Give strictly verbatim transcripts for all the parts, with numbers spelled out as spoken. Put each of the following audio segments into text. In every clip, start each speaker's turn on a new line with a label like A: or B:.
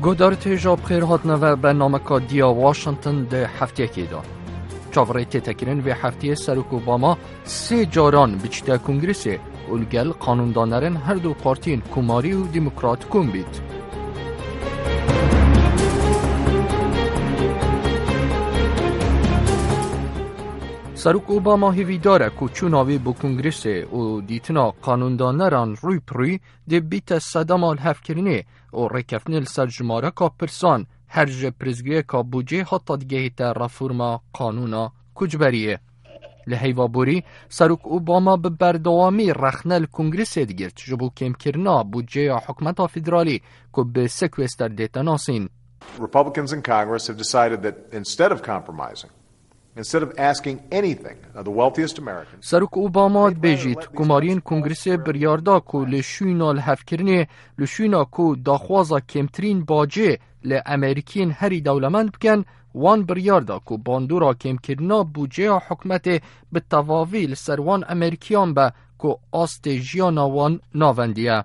A: گودارت جاب خیر هاتنه و برنامه که دیا واشنطن ده هفته که دا. چاوریت تکرین و هفته سروک اوباما سه جاران بچته کنگرسه اولگل قانوندانرن هر دو پارتین کماری و دموکرات کن بید. سروک اوباما هیوی داره که چوناوی با کنگرسه و دیتنا قانوندانران روی پروی ده بیت صدامال هف کرنه و رکفنل سر جماره که پرسان هر جه پرزگیه که بوجه حتی دیگه تا رفورما قانونا کجبریه. لحیوا بوری سروک اوباما به بردوامی رخنل کنگرس دیگرد جبو کم کرنا بوجه حکمت فدرالی که به سکوستر دیتا ناسین.
B: Republicans in Congress have decided that instead of compromising, instead of asking anything of the wealthiest Americans,
A: سروک اوباما بیجید کمارین کنگرس بریاردا که لشوینا الهفکرنه لشوینا که داخوازا کمترین باجه لامریکین هری دولمند بکن وان بریاردا که باندورا کم کرنا بوجه حکمت به تواویل سروان امریکیان به که آست جیانا وان ناوندیه.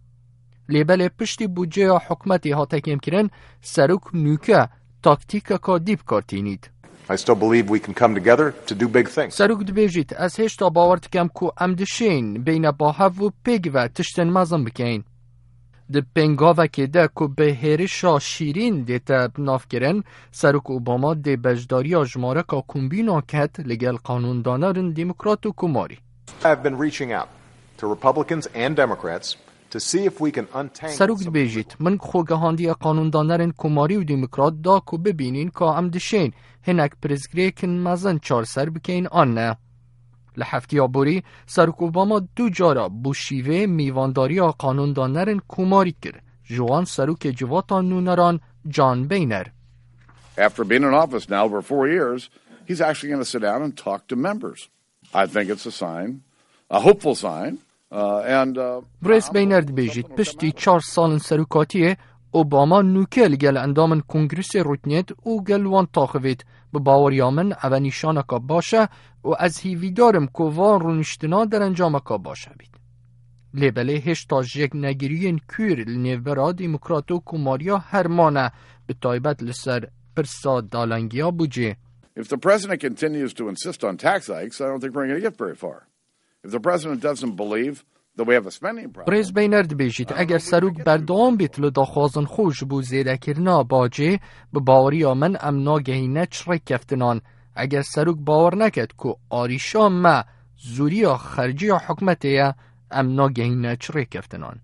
A: لیبل پشتی بوجه حکمتی هاته کم کرن سروک نوکه تاکتیک که دیب کارتینید.
B: I still believe we can come together to do big things.
A: سروک دبیجید از هشتا باورت کم که امدشین بین باهو و پیگ و تشتن مزم بکین. ده پنگاوه که ده که به هرشا شیرین دیتا بناف کرن سروک اوباما ده بجداری جماره که کمبینا کت لگل قانوندانرن دموکرات و کماری.
B: I've been reaching out to Republicans and Democrats to see if we can untangle.
A: سروک دبیجید من خوگهاندی قانوندانرن کماری و دموکرات دا که ببینین که امدشین هنک پرزگری کن مزن چار سر بکین آن نه. لحفتی آبوری سروک اوباما دو جارا بو شیوه میوانداری قانوندانرن کماری کرد. جوان سروک جواتا نونران جان بینر.
C: After being in office now for four years, he's actually going to sit down and talk to members. I think it's a sign, a hopeful sign. Uh, and uh,
A: بریس بینر دبیجید پشتی چار سال سروکاتیه اوباما نوکل گل اندامن کنگرس روتنیت او گل وان تاخوید به باوریامن او نشانه که باشه و از هیوی دارم که وان رونشتنا در انجام که باشه بید. لیبله هشتا جگ نگیرین کور لنیورا دموکراتو کماریا هرمانه به تایبت لسر پرسا دالنگیا بوجه.
C: If the president continues to insist on tax hikes, I don't think we're going to get very far. If the president doesn't believe that we have a spending problem.
A: بریز بینرد بیجید اگر سروک بردام بیت لداخوازن خوش بو زیده کرنا باجه به باوری آمن امنا گهینه چرک کفتنان اگر سروک باور نکد که آریشا ما زوری خرجی حکمتیه امنا گهینه چرک کفتنان.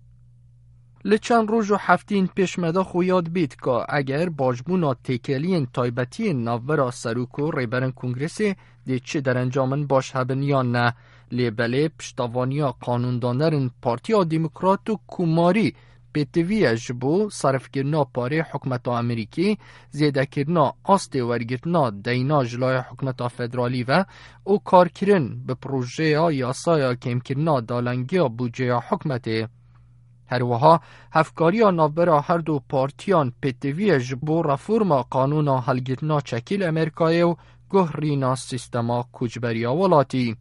A: لچن روز و هفتین پیش مدا خویاد بید که اگر باجبونا تکلین تایبتی نوورا سروکو ریبرن کنگرسی دی چه در انجامن باش هبن یا نه لیبله پشتوانیا قانوندانرن پارتیا دموکرات و کماری پیتوی جبو صرف کرنا پاره حکمت امریکی زیده کرنا آست ورگرتنا دینا جلای حکمت فدرالی و او کار کرن به پروژه یاسایا کم کرنا دالنگی بودجه حکمته. هر وها هفکاری نابرا هر دو پارتیان پیتوی جبو رفورما قانونا حلگرتنا چکیل امریکای و گهرینا سیستما کجبریا ولاتی.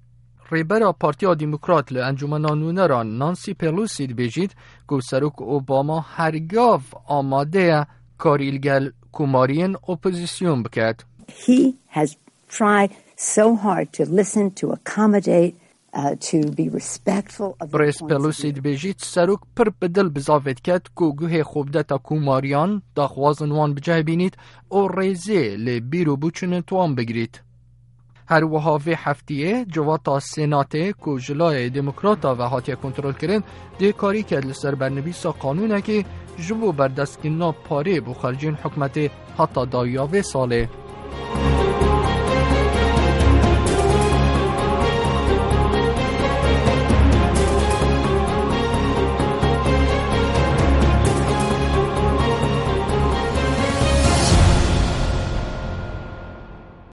A: ریبرا پارتیا دموکرات ل انجمن نونران نانسی پلوسی بیجید که سروک اوباما هرگاو آماده کاریلگل کمارین اپوزیسیون بکد.
D: He has tried so hard to listen, to accommodate, uh, to be respectful of the
A: بریس پلوسی بیجید سروک پر بدل بزاوید کد که گوه خوبدتا کماریان داخوازن وان بجای بینید او ریزه ل بیرو بوچن توان بگرید. هر وحاوی هفتیه جواتا سیناته که جلای دموکراتا و هاتیه کنترل کرن ده کاری کرد لسر برنویسا قانونه که جبو بردست کننا پاره بو خرجین حکمت حتی دایاوه ساله.